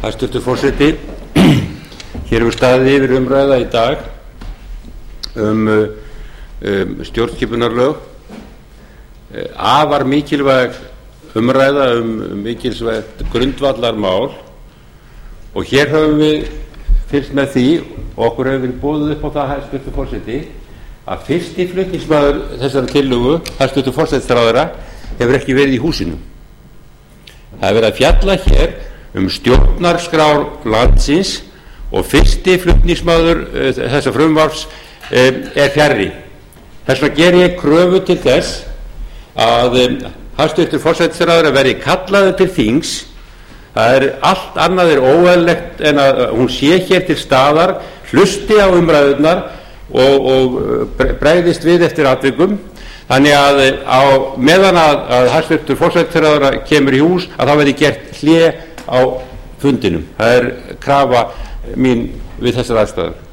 Hæstvirtur forseti, hér hefur staðið yfir umræða í dag stjórnskipunarlög, afar mikilvæg umræða mikilvægt grundvallarmál, og hér höfum við fylgst með því og okkur hefur verið boðið upp á það, hæstvirtur forseti, að fyrsti flutningsmaður þessari tillögu, hæstvirtur forsætisráðherra, hefur ekki verið í húsinu. Það er verið að fjalla hér stjórnarskrá landsins og fyrsti flutningsmaður þessa frumvarps er fjarri. Þess vegna ger ég kröfu til þess að hæstvirtur forsætisráðherra verði kallaður til þings. Það er allt annað óeðlilegt en að hún sé hér til staðar, hlusti á umræðurnar og bregðist við eftir atvikum, þannig að á meðan að hæstvirtur forsætisráðherra kemur í hús, að það verði gert hlé á fundinum. Það er krafa mín við þessar aðstæður.